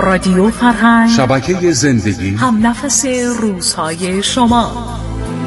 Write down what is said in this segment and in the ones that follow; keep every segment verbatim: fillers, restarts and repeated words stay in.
رادیو فرهنگ، شبکه زندگی، هم نفس روزهای شما.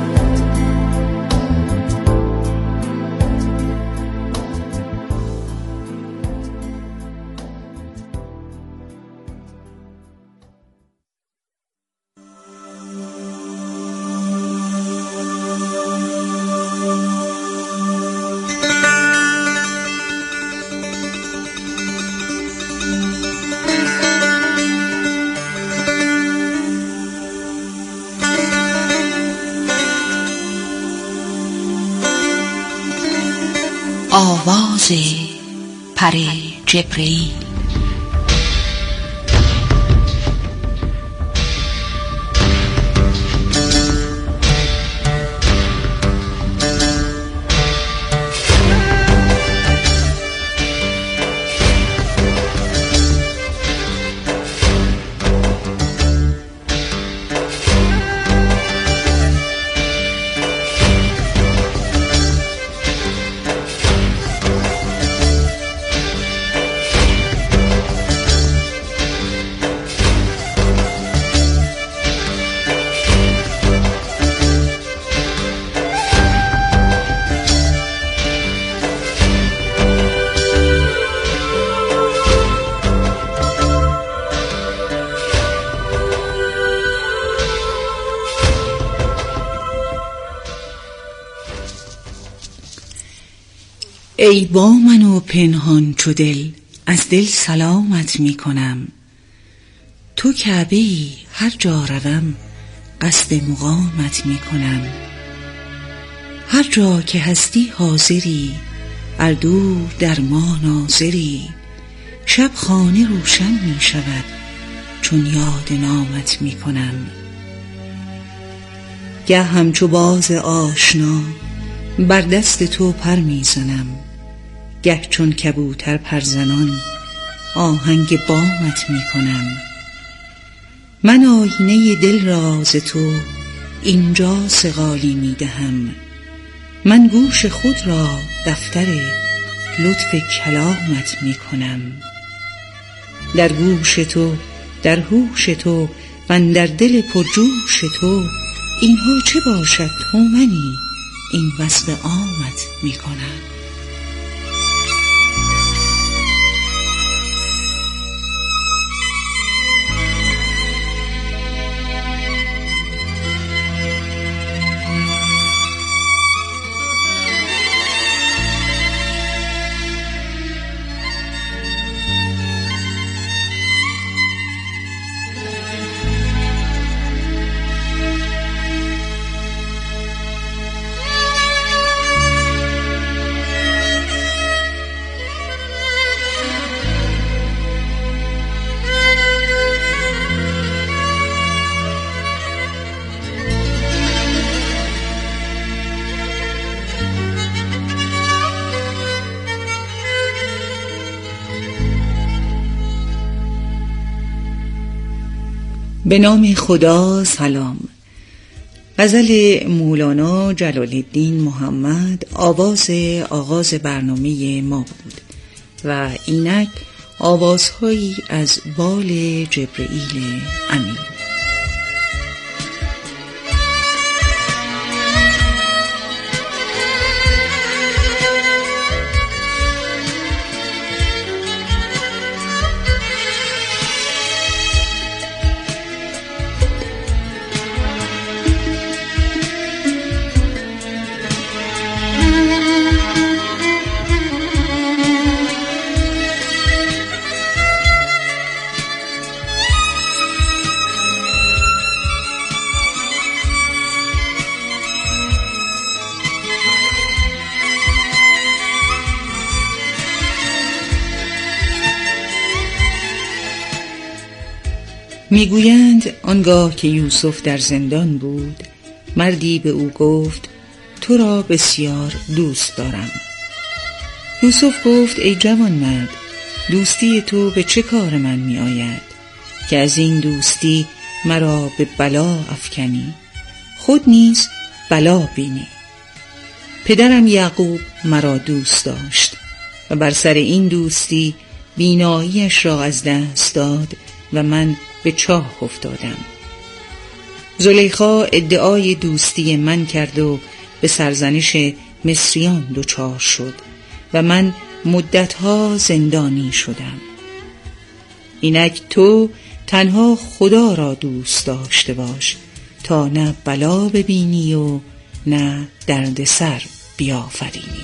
آواز پری جبرئیل. ای با من و پنهان چو دل، از دل سلامت می کنم. تو کعبه ای، هر جا روم قصد مقامت می کنم. هر جا که هستی حاضری، ار دور در ما ناظری. شب خانه روشن می شود چون یاد نامت می کنم. گه همچو باز آشنا بر دست تو پر می زنم. گه چون کبوتر پرزنان آهنگ بامت می کنم. من آینه دل را ز تو اینجا صقالی می دهم. من گوش خود را دفتر لطف کلامت می کنم. در گوش تو، در هوش تو و اندر دل پرجوش تو، اینها چه باشد تو منی، این وصف عامت می کنم. به نام خدا. سلام. غزل مولانا جلال الدین محمد آواز آغاز برنامه ما بود و اینک آوازهایی از بال جبرئیل امین. میگویند آنگاه که یوسف در زندان بود، مردی به او گفت تو را بسیار دوست دارم. یوسف گفت ای جوان مرد، دوستی تو به چه کار من می آید که از این دوستی مرا به بلا افکنی؟ خود نیز بلا بینی. پدرم یعقوب مرا دوست داشت و بر سر این دوستی بیناییش را از دست داد و من به چاه افتادم. زلیخا ادعای دوستی من کرد و به سرزنش مصریان دچار شد و من مدتها زندانی شدم. اینک تو تنها خدا را دوست داشته باش تا نه بلا ببینی و نه دردسر بیافرینی.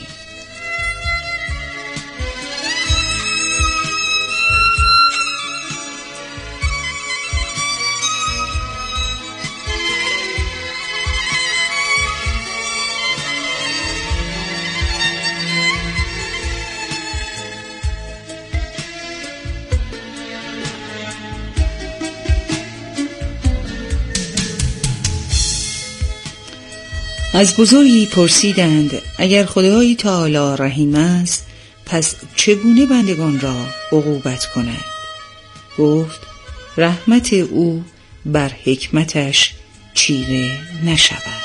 از بزرگی پرسیدند اگر خدای تعالی رحیم است پس چگونه بندگان را عقوبت کند؟ گفت رحمت او بر حکمتش چیره نشود.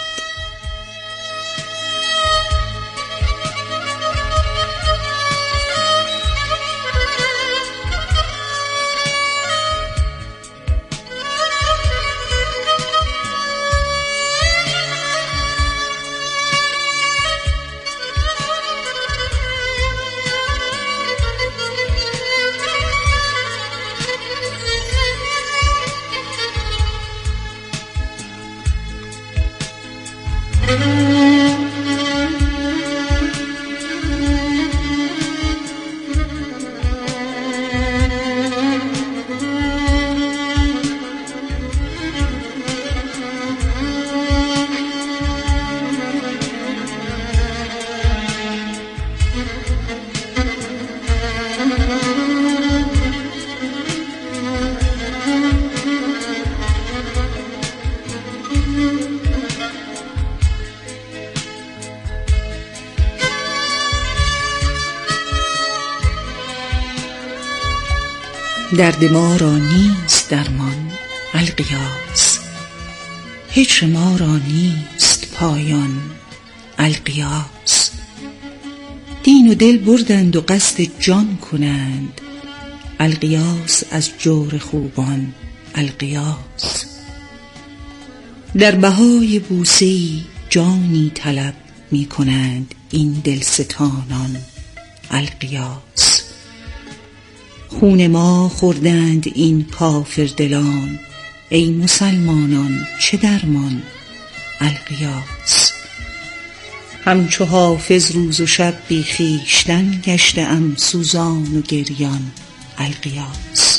درد ما را نیست درمان القیاس، هجر ما را نیست پایان القیاس. دین و دل بردند و قصد جان کنند، القیاس از جور خوبان القیاس. در بهای بوسه‌ای جانی طلب می کنند این دلستانان القیاس. خون ما خوردند این کافر دلان، ای مسلمانان چه درمان القیاس. همچو حافظ روز و شب بی خویشتن گشته ام سوزان و گریان القیاس.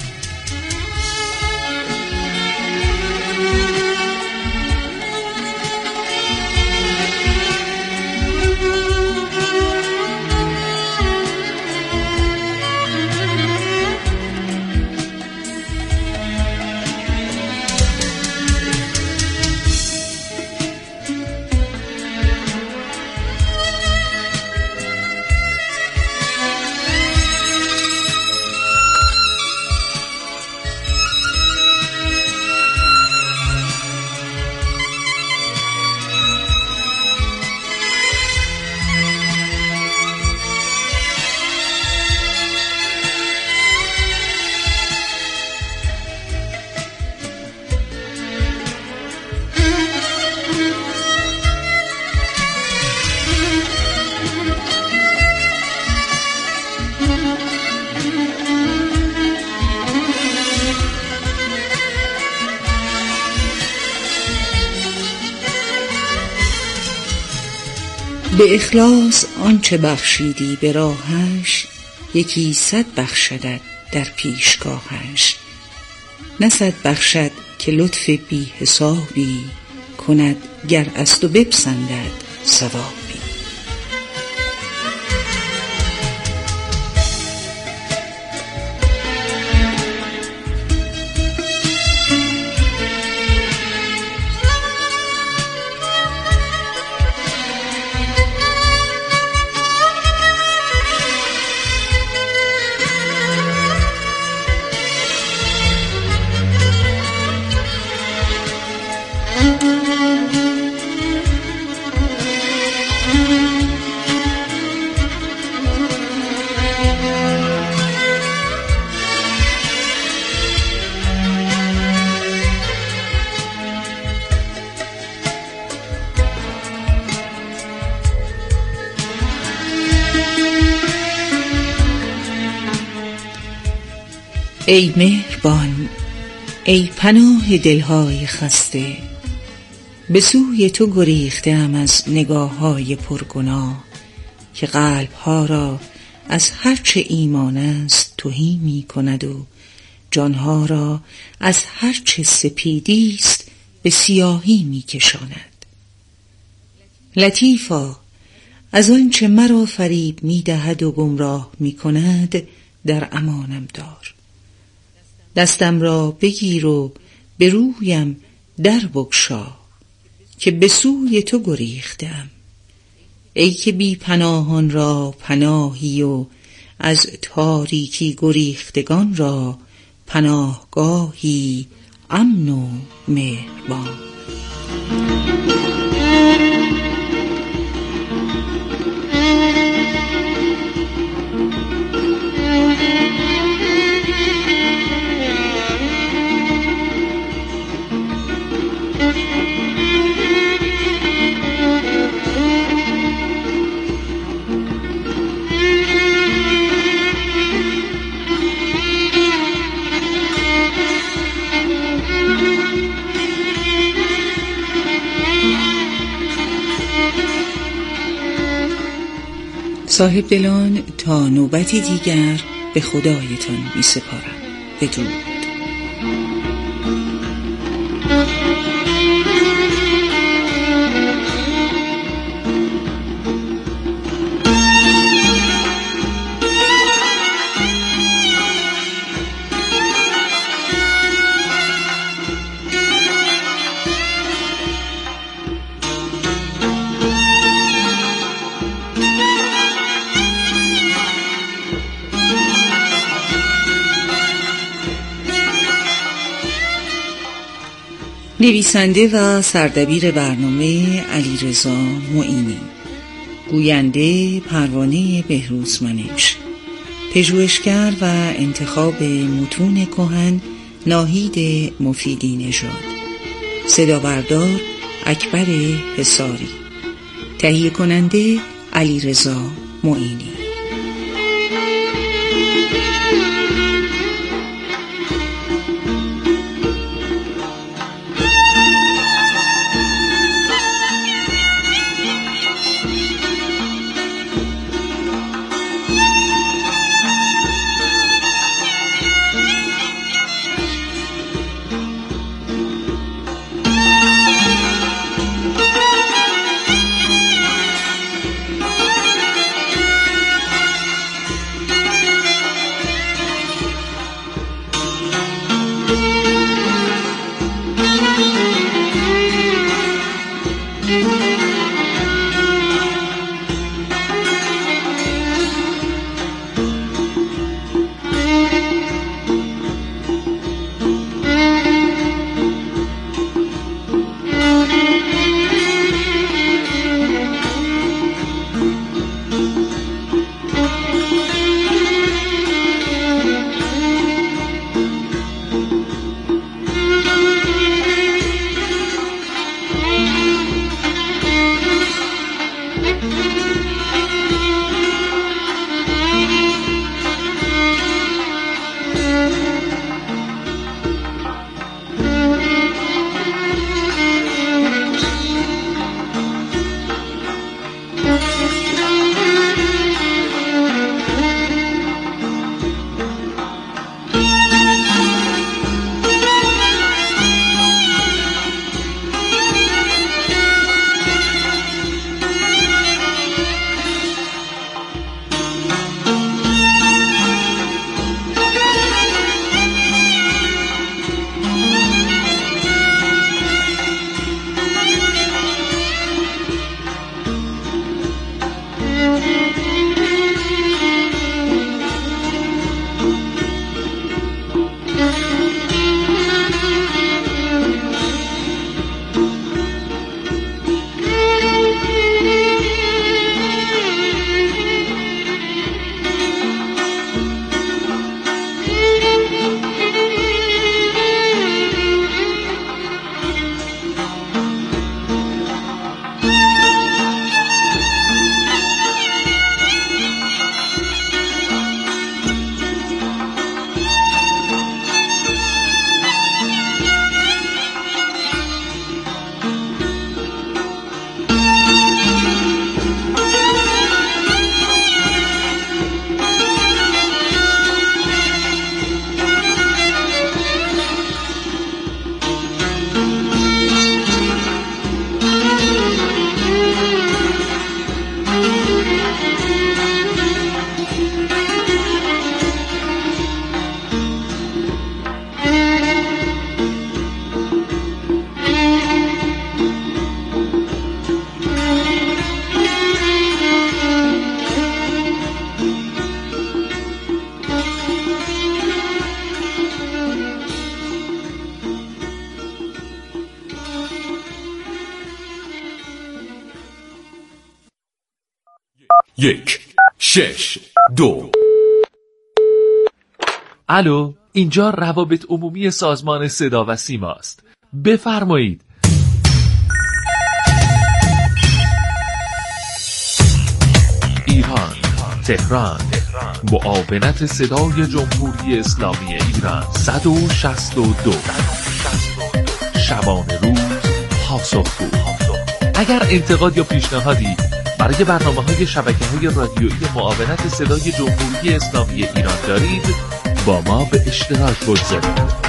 به اخلاص آنچه بخشیدی به راهش، یکی صد بخشدت در پیشگاهش. نه صد بخشد که لطف بی حسابی، کند گر از تو بپسندد ثوابی. ای مهربان، ای پناه دلهای خسته، به سوی تو گریخته‌ام از نگاه‌های پرگناه که قلب‌ها را از هرچه ایمان است تهی می کند و جانها را از هرچه سپیدی است به سیاهی می کشاند. لطیفا، از آنچه مرا فریب می دهد و گمراه می کند در امانم دار. دستم را بگیر و به رویم در بگشا که به سوی تو گریختم. ای که بی پناهان را پناهی و از تاریکی گریختگان را پناهگاهی امن و مهربان. صاحب دلان، تا نوبتی دیگر به خدایتان می سپارم. بدرود. نویسنده و سردبیر برنامه علیرضا معینی، گوینده پروانه بهروزمنش، پژوهشگر و انتخاب متون کهن ناهید مفیدی نژاد، صدابردار اکبر حصاری، تهیه کننده علیرضا معینی. یک شش دو. الو، اینجا روابط عمومی سازمان صدا و سیما است. بفرمایید. ایران، تهران، معاونت صدای جمهوری اسلامی ایران صد و شصت و دو. شبانه روز پاسخگو. اگر انتقاد یا پیشنهادی برای برنامه‌های شبکه‌های رادیویی معاونت صدای جمهوری اسلامی ایران دارید، با ما به اشتراک بگذارید.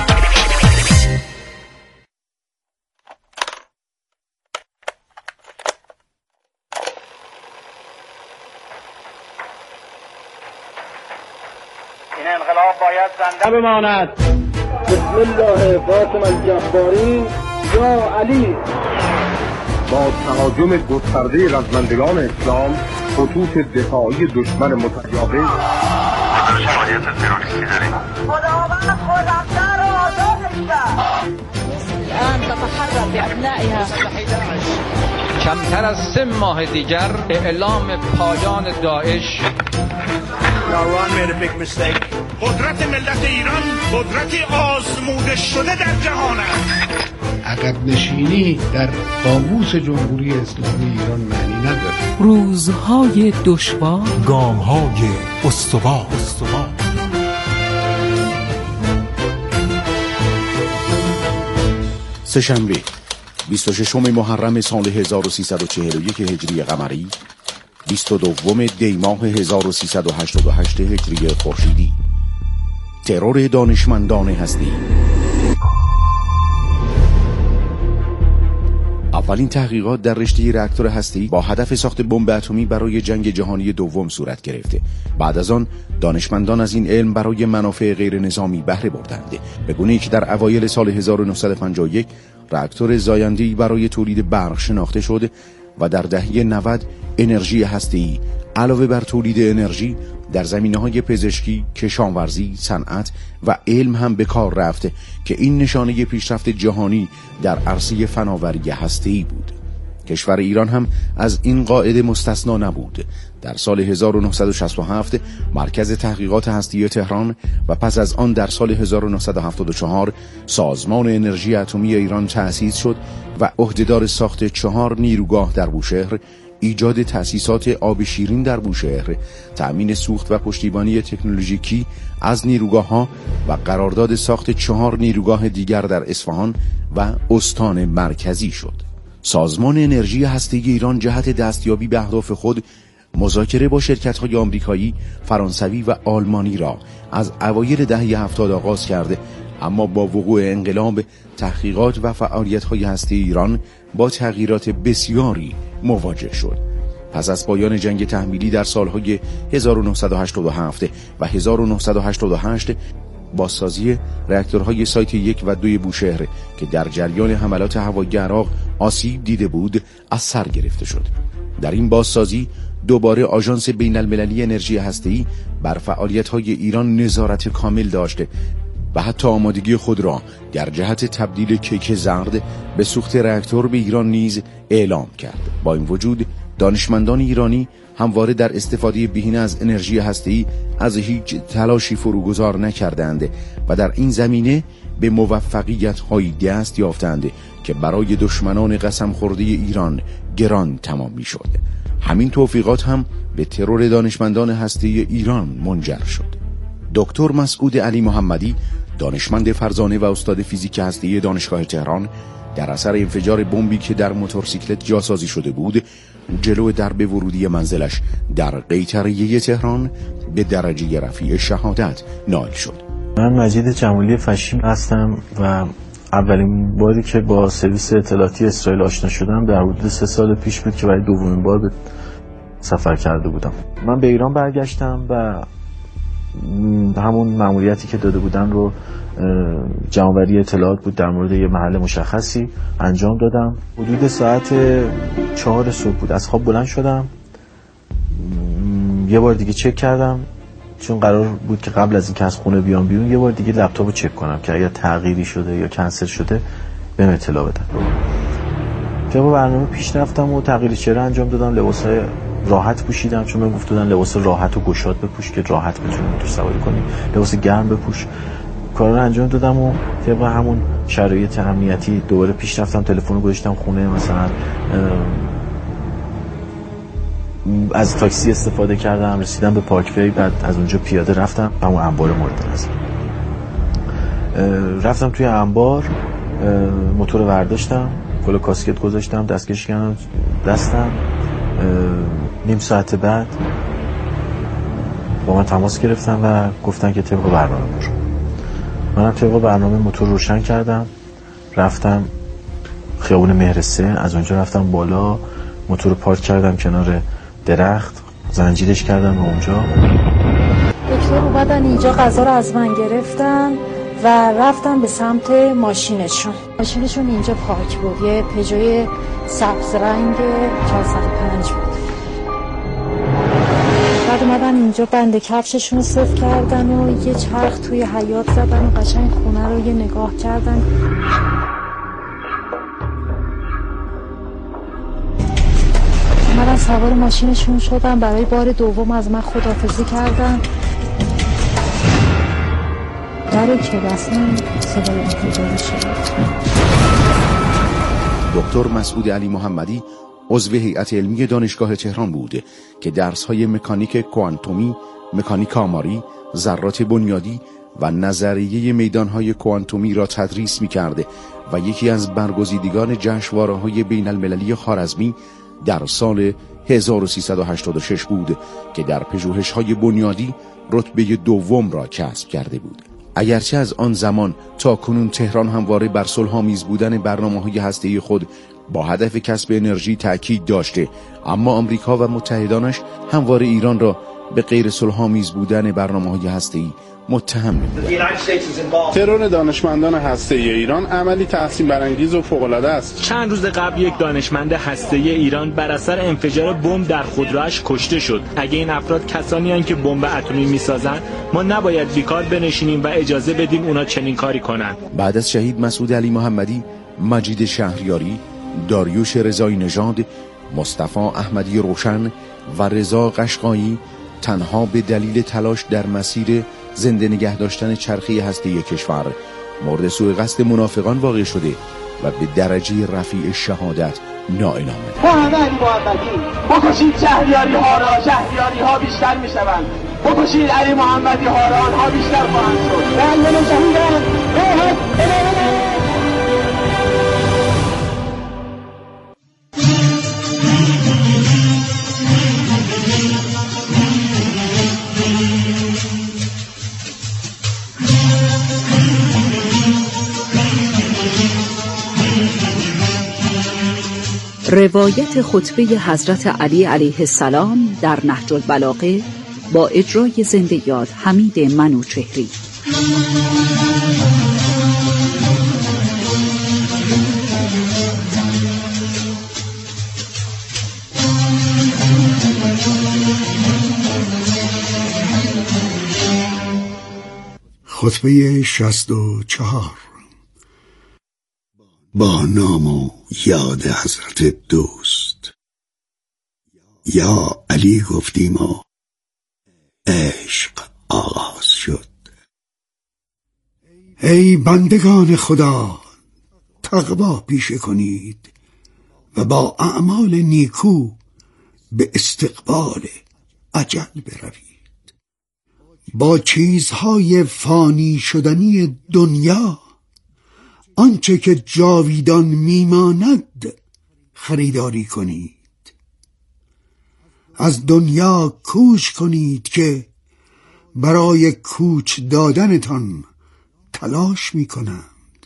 این انقلاب باید زنده بماند. بسم الله قاسم الجباری یا علی. با تهاجم گسترده رزمندگان اسلام خطوط دفاعی دشمن متجاوز شرایط تروریستی داریم. خداوند خودمدار و آزادش کرد. الان تتحرر بأبنائها. کمتر از سه ماه دیگر اعلام پایان داعش. Iran made a big mistake. قدرت ملت ایران قدرتی آزموده شده در جهان است. عقب نشینی در قاموس جمهوری اسلامی ایران معنی نداره. روزهای دشوار، گام‌های استوار. استوار. سه‌شنبه بیست و ششم محرم سال هزار و سیصد و چهل و یک هجری قمری، بیست و دوم دی ماه هزار و سیصد و هشتاد و هشت هجری خورشیدی. ترور دانشمندان هستی. اولین تحقیقات در رشته راکتور هستی با هدف ساخت بمب اتمی برای جنگ جهانی دوم صورت گرفته. بعد از آن دانشمندان از این علم برای منافع غیر نظامی بهره بردند، به گونه‌ای که در اوایل سال هزار و نهصد و پنجاه و یک راکتور زاینده‌ای برای تولید برق شناخته شد و در دهه نود انرژی هسته‌ای علاوه بر تولید انرژی در زمینه‌های پزشکی، کشاورزی، صنعت و علم هم به کار رفت که این نشانه پیشرفت جهانی در عرصه فناوری هسته‌ای بود. کشور ایران هم از این قاعده مستثنا نبود. در سال هزار و نهصد و شصت و هفت مرکز تحقیقات هستی تهران و پس از آن در سال هزار و نهصد و هفتاد و چهار سازمان انرژی اتمی ایران تأسیس شد و عهدهدار ساخت چهار نیروگاه در بوشهر، ایجاد تأسیسات آب شیرین در بوشهر، تأمین سوخت و پشتیبانی تکنولوژیکی از نیروگاه‌ها و قرارداد ساخت چهار نیروگاه دیگر در اصفهان و استان مرکزی شد. سازمان انرژی هسته‌ای ایران جهت دستیابی به اهداف خود مذاکره با شرکت‌های آمریکایی، فرانسوی و آلمانی را از اوایل دهه هفتاد آغاز کرده، اما با وقوع انقلاب تحقیقات و فعالیت‌های هسته‌ای ایران با تغییرات بسیاری مواجه شد. پس از پایان جنگ تحمیلی در سالهای هزار و نهصد و هشتاد و هفت و هزار و نهصد و هشتاد و هشت بازسازی راکتورهای سایت یک و دوی بوشهر که در جریان حملات هوایی عراق آسیب دیده بود از سر گرفته شد. در این بازسازی دوباره آژانس بین المللی انرژی هسته‌ای بر فعالیت‌های ایران نظارت کامل داشته و حتی آمادگی خود را در جهت تبدیل کیک زرد به سوخت راکتور به ایران نیز اعلام کرد. با این وجود دانشمندان ایرانی همواره در استفاده بهینه از انرژی هسته‌ای از هیچ تلاشی فروگذار نکردند و در این زمینه به موفقیت‌های دست یافتند که برای دشمنان قسم خورده ایران گران تمام می‌شد. همین توفیقات هم به ترور دانشمندان هسته‌ای ایران منجر شد. دکتر مسعود علی محمدی، دانشمند فرزانه و استاد فیزیک هسته‌ای دانشگاه تهران، در اثر انفجار بمبی که در موتورسیکلت جاسازی شده بود، جلو درب ورودی منزلش در قیطریه تهران به درجه رفیع شهادت نائل شد. من مجید جمالی فشیم هستم و اولین باری که با سرویس اطلاعاتی اسرائیل آشنا شدم در حدود سه سال پیش بود که برای دومین بار به سفر کرده بودم. من به ایران برگشتم و همون مأموریتی که داده بودن رو جمع‌آوری اطلاعات بود در مورد یه محل مشخصی انجام دادم. حدود ساعت چهار صبح بود از خواب بلند شدم، یه بار دیگه چک کردم چون قرار بود که قبل از اینکه از خونه بیام بیرون یه بار دیگه لپتاپو چک کنم که اگر تغییری شده یا کنسل شده بهم اطلاع بدن. طبق برنامه پیش رفتم و تغییر چهره انجام دادم، لباسای راحت پوشیدم، چون من گفتن لباس راحت و گشاد بپوش که راحت بتونی موتور سواری کنی، لباس گرم بپوش. کارا رو انجام دادم و طبق همون شرایط امنیتی دوباره پیش رفتم، تلفن رو گذاشتم خونه، مثلا از تاکسی استفاده کردم، رسیدم به پارک وی، بعد از اونجا پیاده رفتم همون انبار مورد نظر. رفتم توی انبار، موتور رو برداشتم، کلا کاسکت گذاشتم، دستکش کردم دستم. نیم ساعت بعد با من تماس گرفتن و گفتن که طبق برنامه برو. منم طبق برنامه موتور روشن کردم، رفتم خیابون مهرسه، از اونجا رفتم بالا، موتور رو پارک کردم کنار درخت، زنجیرش کردم به اونجا. دکتر اومدن اینجا غذا رو از من گرفتن و رفتم به سمت ماشینشون. ماشینشون اینجا پارک بود، یه پژوی سبز رنگ چهارصد و پنج بود. بعد اومدن اینجا بند کفششون رو صفر کردن و یه چرخ توی حیاط زدن و قشنگ خونه رو یه نگاه کردن. اومدن سوار ماشینشون شدن، برای بار دوم از من خداحافظی کردن. در کلاسم صدای انفجار شد. دکتر مسعود علی محمدی عضو هیئت علمی دانشگاه تهران بود که درس‌های مکانیک کوانتومی، مکانیک آماری، ذرات بنیادی و نظریه میدان‌های کوانتومی را تدریس می‌کرد و یکی از برگزیدگان جشنواره‌های بین‌المللی خوارزمی در سال هزار و سیصد و هشتاد و شش بود که در پژوهش‌های بنیادی رتبه دوم را کسب کرده بود. اگرچه از آن زمان تا کنون تهران همواره بر صلح‌آمیز بودن برنامه‌های هسته‌ای خود با هدف کسب انرژی تأکید داشته، اما آمریکا و متحدانش همواره ایران را به غیر صلح‌آمیز بودن برنامه‌های هسته‌ای متهم می‌کنند. ترور دانشمندان هسته‌ای ایران عملی تحسین برانگیز و فوق‌العاده است. چند روز قبل یک دانشمند هسته‌ای ایران بر اثر انفجار بمب در خودرویش کشته شد. اگه این افراد کسانی هستند که بمب اتمی می‌سازند، ما نباید بیکار بنشینیم و اجازه بدیم اونا چنین کاری کنند. بعد از شهید مسعود علی محمدی، مجید شهریاری، داریوش رضایی نژاد، مصطفی احمدی روشن و رضا قشقایی تنها به دلیل تلاش در مسیر زنده نگه داشتن چرخه هسته‌ای کشور مورد سوء قصد منافقان واقع شده و به درجه رفیع شهادت نائل آمده. محمد علی محمدی بکشید شهریاری ها را، شهریاری ها بیشتر می شوند. بکشید علی محمدی ها را، آنها بیشتر خواهند شد. رنگل شهیدان بیهد الهی. روایت خطبه حضرت علی علیه السلام در نهج البلاغه با اجرای زنده یاد حمید منوچهری. خطبه شصت و چهار. با نام و یاد حضرت دوست. یا علی گفتیم و عشق آغاز شد. ای بندگان خدا، تقوا پیشه کنید و با اعمال نیکو به استقبال اجل بروید. با چیزهای فانی شدنی دنیا آنچه که جاویدان میماند خریداری کنید. از دنیا کوش کنید که برای کوچ دادنتان تلاش میکنند.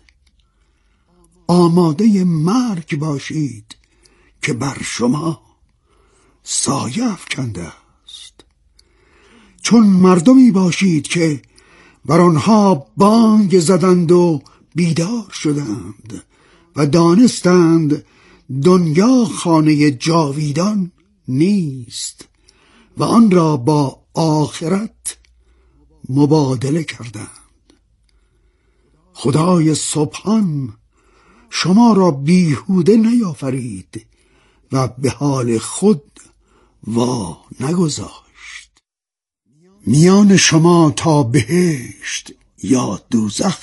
آماده مرگ باشید که بر شما سایه افکنده است. چون مردمی باشید که بر آنها بانگ زدند و بیدار شدند و دانستند دنیا خانه جاویدان نیست و آن را با آخرت مبادله کردند. خدای سبحان شما را بیهوده نیافرید و به حال خود وا نگذاشت. میان شما تا بهشت یا دوزخ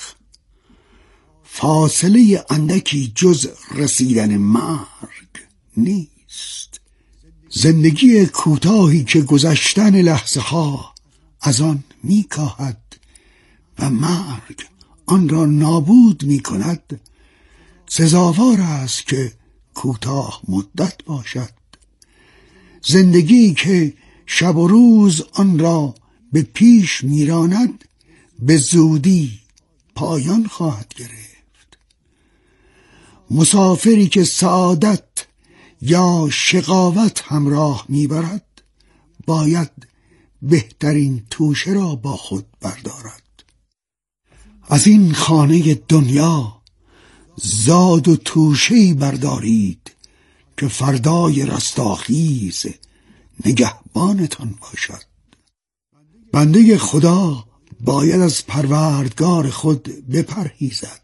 فاصله اندکی جز رسیدن مرگ نیست. زندگی کوتاهی که گذشتن لحظه ها از آن میکاهد و مرگ آن را نابود میکند سزاوار است که کوتاه مدت باشد. زندگی که شب و روز آن را به پیش میراند به زودی پایان خواهد گرفت. مسافری که سعادت یا شقاوت همراه میبرد باید بهترین توشه را با خود بردارد. از این خانه دنیا زاد و توشه‌ای بردارید که فردای رستاخیز نگهبانتان باشد. بنده خدا باید از پروردگار خود بپرهیزد،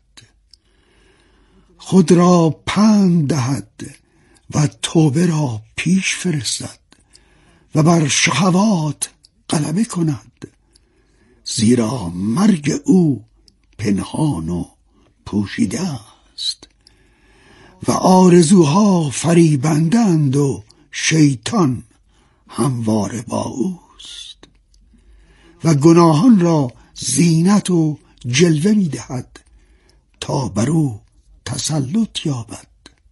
خود را پند دهد و توبه را پیش فرستد و بر شهوات غلبه کند، زیرا مرگ او پنهان و پوشیده است و آرزوها فریبندند و شیطان همواره با اوست و گناهان را زینت و جلوه می دهد تا بر او تسلط یابد.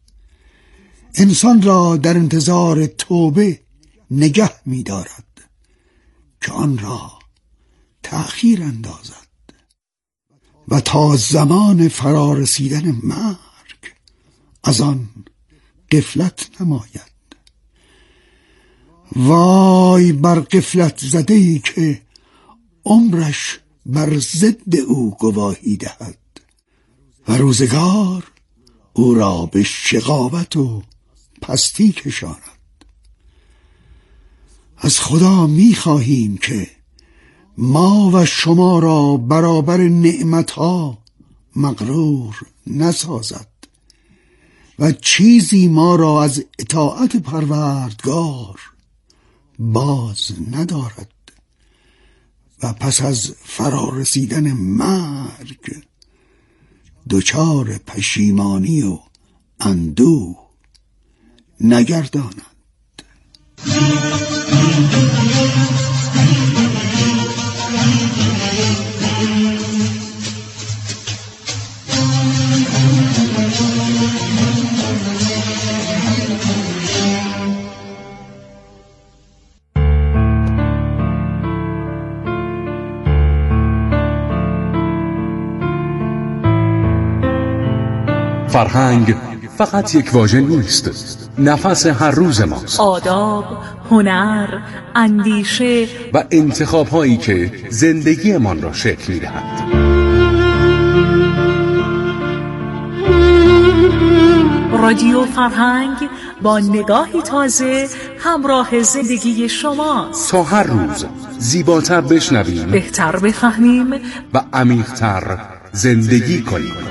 انسان را در انتظار توبه نگه می دارد که آن را تأخیر اندازد و تا زمان فرارسیدن مرگ از آن غفلت نماید. وای بر غفلت زده‌ای که عمرش بر ضد او گواهی دهد و روزگار او را به شقاوت و پستی کشاند. از خدا می خواهیم که ما و شما را برابر نعمتها مغرور نسازد و چیزی ما را از اطاعت پروردگار باز ندارد و پس از فرارسیدن مرگ دچار پشیمانی و اندوه نگرداند. فرهنگ فقط یک واژه نیست، نفس هر روز ماست. آداب، هنر، اندیشه و انتخاب‌هایی که زندگیمان را شکل می‌دهند. رادیو فرهنگ با نگاهی تازه همراه زندگی شماست تا هر روز زیباتر بشنویم، بهتر بفهمیم و عمیق‌تر زندگی کنیم.